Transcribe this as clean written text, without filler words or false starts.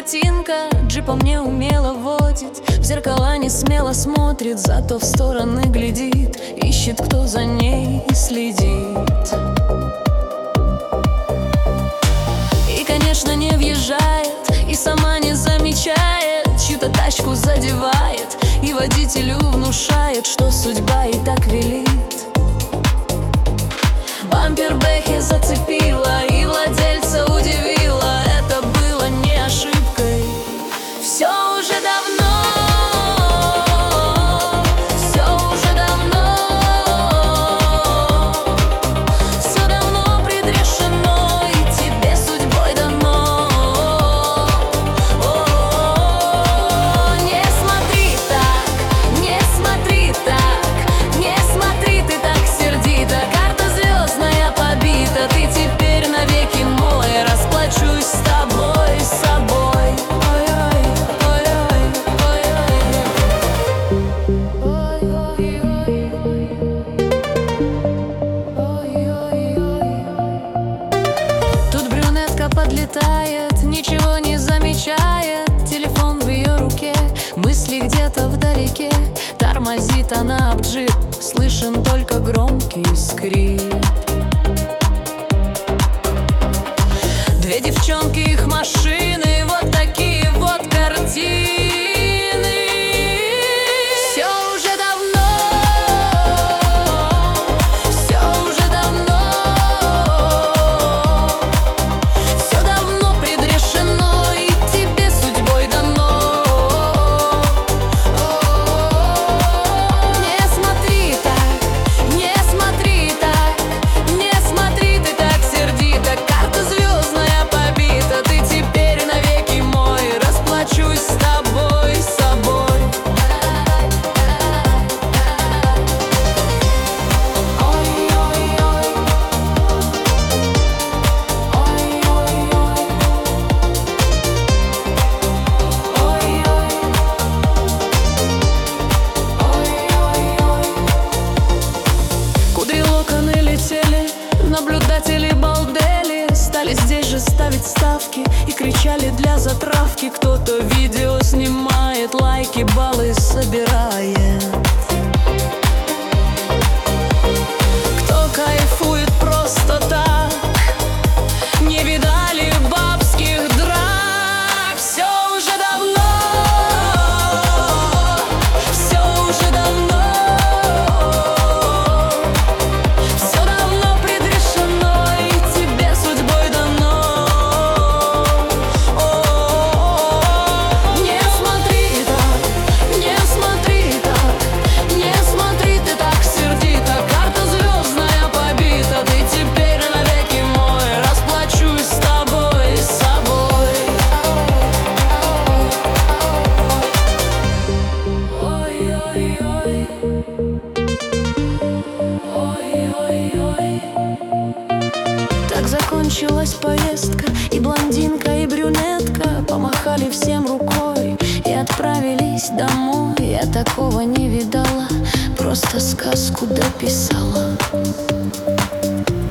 картинка, джипом не умело водит, в зеркала не смело смотрит, зато в стороны глядит, ищет, кто за ней следит. И, конечно, не въезжает, и сама не замечает, чью-то тачку задевает, и водителю внушает, что судьба и так велит. Бампер Бэхи зацепила, и владельца удивила, это было не ошибкой. Все уже давно, все уже давно, все давно предрешено, и тебе судьбой дано. Не смотри так, не смотри так, не смотри ты так сердито. Карта звездная побита, ты теперь навеки мой, расплачусь с тобой, с собой. Тут брюнетка подлетает, ничего не замечает, телефон в ее руке, мысли где-то вдалеке. Тормозит она об джип, слышен только громкий скрип. Две девчонки, их машины, вот такие вот картины. Все уже давно, все уже давно, все давно предрешено, и тебе судьбой дано. Не смотри так, не смотри так, не смотри ты так сердито. Карта звездная побита, ты теперь навеки мой, расплачусь с тобой, с собой. Кудри локоны летели, наблюдатели балдели, стали здесь же ставить ставки и кричали для затравки. Кто-то видео снимает, лайки, баллы собирает. Кто кайфует просто так, не видали бабских драк. Все уже давно, все уже давно, все давно предрешено, и тебе судьбой дано. Не смотри так, не смотри так, не смотри ты так сердито. Карта звездная побита, ты теперь навеки мой, расплачусь с тобой, с собой. Ой-ой-ой, ой-ой-ой. Так закончилась поездка, и блондинка, и брюнетка помахали всем рукой и отправились домой. Я такого не видала, просто сказку дописала.